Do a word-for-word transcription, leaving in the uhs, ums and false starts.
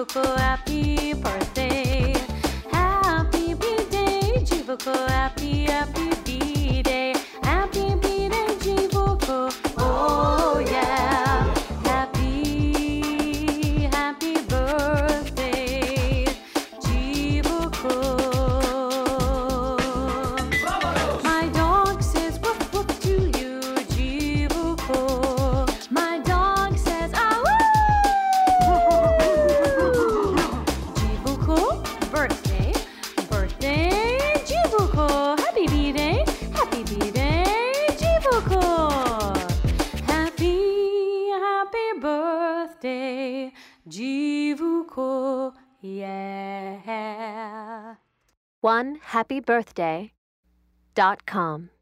Jivuko, happy birthday. Happy B-Day, Jivuko, happy, happy B-Day. Happy B-Day, Jivuko, oh yeah. Happy, happy birthday, Jivuko. My dog says woof woof to you, Jivuko. My dog says ah woo. Jivuko, birthday, birthday, Jivuko. Happy B-Day, happy B-Day, Jivuko. Happy, happy birthday, Jivuko, yeah. one happy birthday dot com